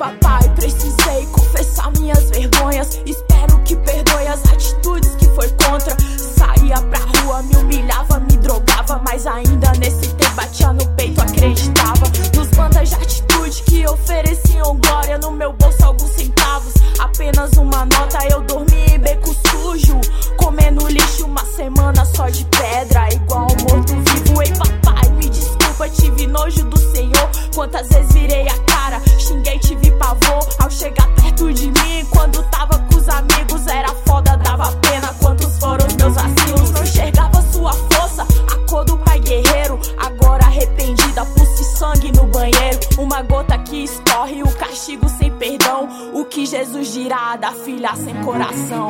papai, precisei confessar minhas vergonhas. Espero que perdoe as atitudes que foi contra. Saía pra rua, me humilhava, me drogava, mas ainda nesse tempo batia no peito, acreditava nos bandas de atitude que ofereciam glória. No meu bolso alguns centavos, apenas uma nota. Eu dormi em beco sujo, comendo lixo uma semana só de pedra, igual um morto-vivo. Ei papai, me desculpa, tive nojo do Senhor. Quantas vezes virei a cara, xinguei, tive pavor ao chegar perto de mim. Quando tava com os amigos era foda, dava pena. Quantos foram os meus vacilos, não enxergava sua força, a cor do pai guerreiro. Agora arrependida, pulse sangue no banheiro. Uma gota que escorre, o castigo sem perdão. O que Jesus dirá da filha sem coração?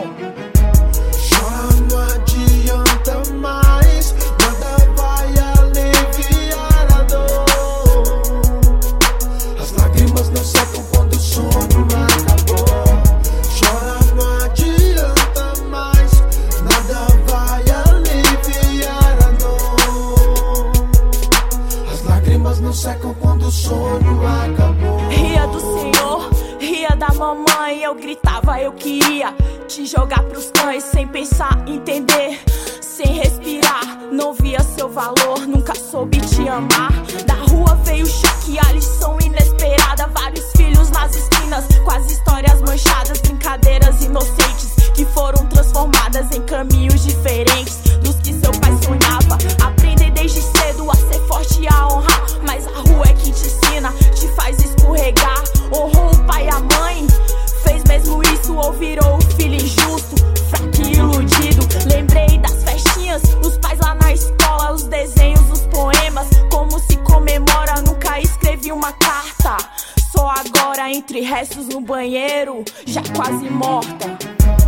Chora, não adianta mais, nada vai aliviar a dor. As lágrimas não secam quando o sono acabou. Chora, não adianta mais, nada vai aliviar a dor. As lágrimas não secam quando o sono acabou. Ria do Senhor, ria da mamãe. Eu gritava, eu queria te jogar pros cães, sem pensar, entender, sem respirar. Não via seu valor, nunca soube te amar. Da rua veio o choque, a lição inesperada. Vários filhos nas esquinas, com as histórias manchadas. Brincadeiras inocentes que foram transformadas em caminhos diferentes dos que seu pai sonhava. Aprender desde cedo a ser forte e a honrar, mas a rua é que te ensina, te faz escorregar. Honrou o pai e a mãe, fez mesmo isso ou virou o filho injusto, fraco e iludido? Lembrei das festinhas, os pais lá na escola, os desenhos, os poemas, como se comemora. Nunca escrevi uma carta, só agora entre restos no banheiro, já quase morta.